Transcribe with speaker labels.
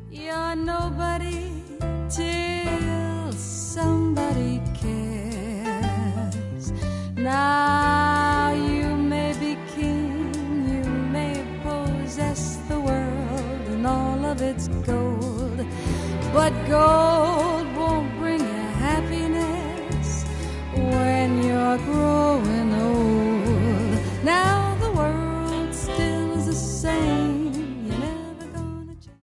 Speaker 1: You're nobody till somebody cares. Now you may be king, you may possess the world and all of its gold, but gold